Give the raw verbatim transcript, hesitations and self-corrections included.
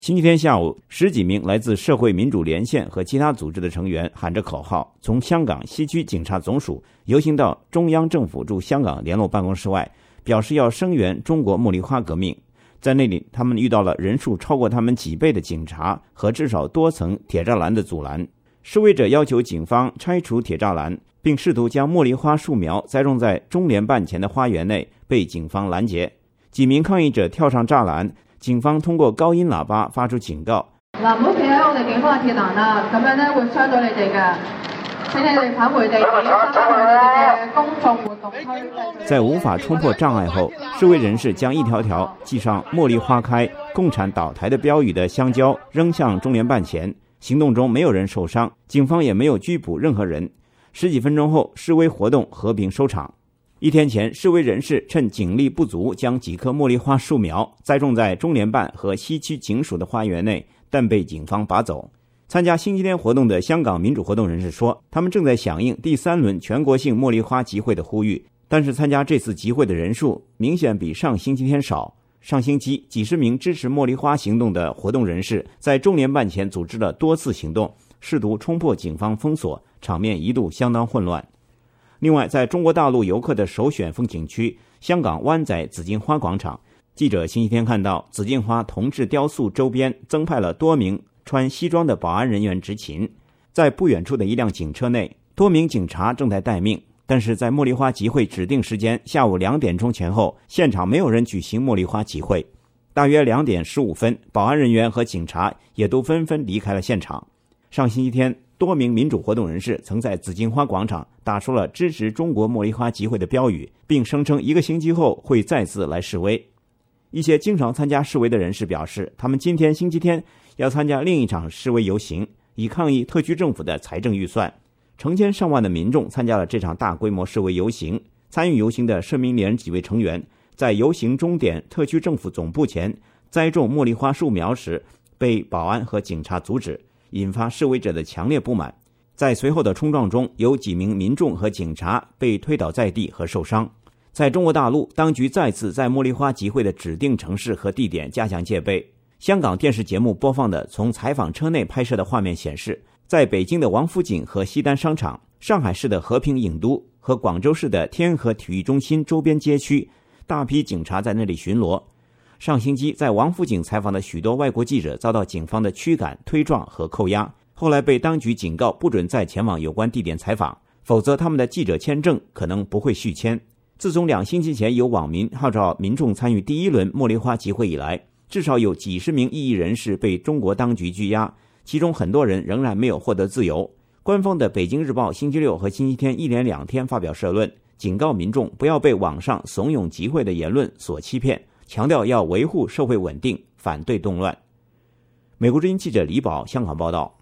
星期天下午，十几名来自社会民主连线和其他组织的成员喊着口号，从香港西区警察总署游行到中央政府驻香港联络办公室外，表示要声援中国茉莉花革命。在那里，他们遇到了人数超过他们几倍的警察和至少多层铁栅栏的阻拦。示威者要求警方拆除铁栅栏，并试图将茉莉花树苗栽种在中联办前的花园内，被警方拦截。几名抗议者跳上栅栏，警方通過高音喇叭發出警告： 嗱，唔好企喺我哋警方嘅鐵欄啦，咁樣咧會傷到你哋嘅。請你哋返回地點，返返去你哋嘅公眾活動區。 在無法衝破障礙後，示威人士將一條條記上“茉莉花開，共產倒台”的標語的香蕉扔向中聯辦前。行動中沒有人受傷，警方也沒有拘捕任何人。十幾分鐘後，示威活動和平收場。一天前，示威人士趁警力不足，將幾棵茉莉花樹苗栽種在中聯辦和西區警署的花園內，但被警方拔走。參加星期天活動的香港民主活動人士說，他們正在響應第三輪全國性茉莉花集會的呼籲，但是參加這次集會的人數明顯比上星期天少。上星期，幾十名支持茉莉花行動的活動人士在中聯辦前組織了多次行動，試圖衝破警方封鎖，場面一度相當混亂。另外，在中國大陸遊客的首選風景區香港灣仔紫荊花廣場，記者星期天看到紫荊花同志雕塑周邊增派了多名穿西裝的保安人員執勤。在不遠處的一輛警車內，多名警察正在待命，但是在茉莉花集會指定時間下午兩點鐘前後，現場沒有人舉行茉莉花集會。大約兩點十五分，保安人員和警察也都紛紛離開了現場。上星期天，多名民主活動人士曾在紫荊花廣場打出了支持中國茉莉花集會的標語，並聲稱一個星期後會再次來示威。一些經常參加示威的人士表示，他們今天星期天要參加另一場示威遊行，以抗議特區政府的財政預算。成千上萬的民眾參加了這場大規模示威遊行。參與遊行的社民連幾位成員在遊行終點特區政府總部前栽種茉莉花樹苗時，被保安和警察阻止，引發示威者的強烈不滿。在隨後的衝撞中，有幾名民眾和警察被推倒在地和受傷。在中國大陸，當局再次在茉莉花集會的指定城市和地點加強戒備。香港電視節目播放的從採訪車內拍攝的畫面顯示，在北京的王府井和西單商場、上海市的和平影都和廣州市的天河體育中心周邊街區，大批警察在那裡巡邏。上星期在王府井採訪的許多外國記者遭到警方的驅趕、推撞和扣押，後來被當局警告不准再前往有關地點採訪，否則他們的記者簽證可能不會續簽。自從兩星期前有網民號召民眾參與第一輪茉莉花集會以來，至少有幾十名異議人士被中國當局拘押，其中很多人仍然沒有獲得自由。官方的《北京日報》星期六和星期天一連兩天發表社論，警告民眾不要被網上慫恿集會的言論所欺騙，強調要維護社會穩定，反對動亂。美國之音記者李寶香港報道。